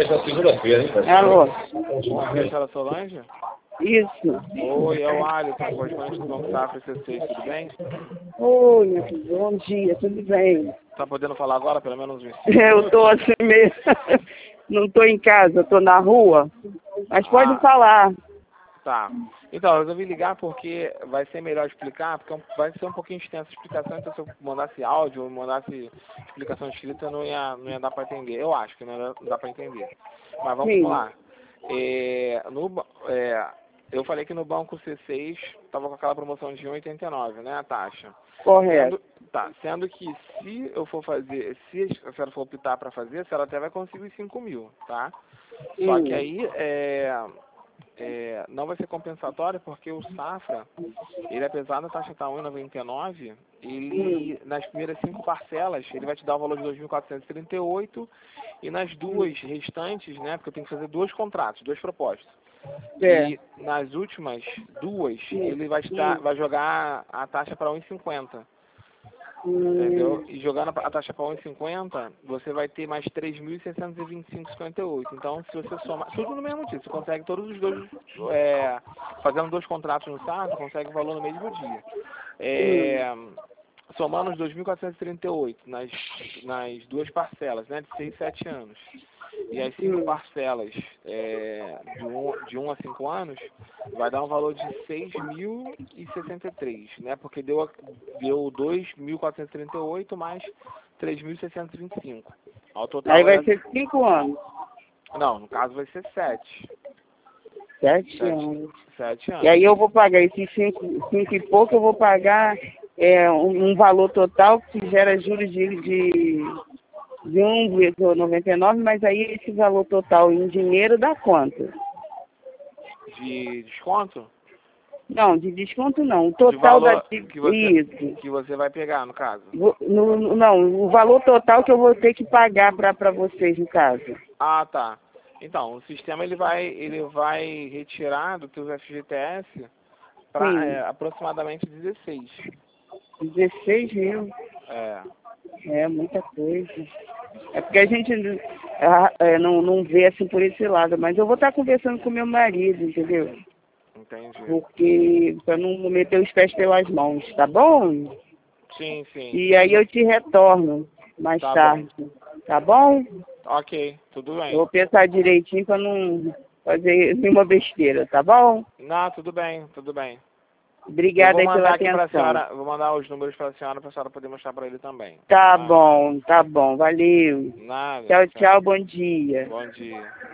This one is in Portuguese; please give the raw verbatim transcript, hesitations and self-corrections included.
hoje é segunda-feira, hein? Alô? Bom dia, senhora Solange. Isso. Oi, é o Alisson, correspondente do Banco Safra C seis, tudo bem? Oi, meu filho, bom dia, tudo bem? Tá podendo falar agora, pelo menos uns cinco Eu minutos? tô assim mesmo. Não tô em casa, tô na rua. Mas pode Ah. falar. Tá. Então, eu resolvi ligar porque vai ser melhor explicar, porque é um- vai ser um pouquinho extensa a explicação, então se eu mandasse áudio ou mandasse explicação escrita, não ia, não ia dar para entender. Eu acho que não, ia, não dá para entender. Mas vamos Sim. lá. É, no, ba- é, eu falei que no banco C seis estava com aquela promoção de um e oitenta e nove, né, a taxa. Correto. Sendo, tá, sendo que se eu for fazer, se a senhora for optar para fazer, a senhora até vai conseguir os cinco mil, tá? Só Hum. que aí, é, É, não vai ser compensatório porque o Safra, ele apesar da taxa estar um e noventa e nove, ele Hum. nas primeiras cinco parcelas, ele vai te dar o valor de dois mil quatrocentos e trinta e oito e nas duas restantes, né, porque eu tenho que fazer dois contratos, duas propostas. É. E nas últimas duas, Hum. ele vai, estar, Hum. vai jogar a taxa para um e cinquenta. Hum. Entendeu? E jogando a taxa para um e cinquenta, você vai ter mais três mil seiscentos e vinte e cinco vírgula cinquenta e oito. Então, se você soma, tudo no mesmo dia, você consegue todos os dois, é, fazendo dois contratos no sábado, consegue o valor no mesmo dia. É, somando os dois mil quatrocentos e trinta e oito nas, nas duas parcelas, né, de seis e sete anos, e as cinco Hum. parcelas é, de, um, de um a cinco anos, vai dar um valor de seis mil e sessenta e três, né? Porque deu, deu dois mil quatrocentos e trinta e oito mais três mil seiscentos e vinte e cinco. Ao total Aí vai dar- ser cinco anos. Não, no caso vai ser sete. Sete, Sete, anos. sete E anos. aí eu vou pagar esses cinco, cinco e pouco, eu vou pagar é, um, um valor total que gera juros de, de, de um vírgula noventa e nove, mas aí esse valor total em dinheiro dá quanto? De desconto? Não, de desconto não. O De total valor da... di- que você, Isso. que você vai pegar, no caso. Vo- no- no- não, o valor total que eu vou ter que pagar para vocês, no caso. Ah, tá. Então, o sistema ele vai, ele vai retirar do teu F G T S para Sim. é, aproximadamente dezesseis. dezesseis mil. É. É muita coisa. É porque a gente ah, é, não, não vê assim por esse lado, mas eu vou estar conversando com meu marido, entendeu? Entendi. Porque para não meter os pés pelas mãos, tá bom? Sim, sim. E aí eu te retorno mais Tá tarde, tá bom? Ok, tudo bem. Eu vou pensar direitinho para não fazer nenhuma besteira, tá bom? Não, tudo bem, tudo bem. Eu Obrigada vou aí pela mandar aqui pra atenção. senhora, vou mandar os números pra senhora pra senhora poder mostrar pra ele também. Tá Ah, bom, tá bom, valeu. nada. Tchau, tchau, bom dia. Bom dia.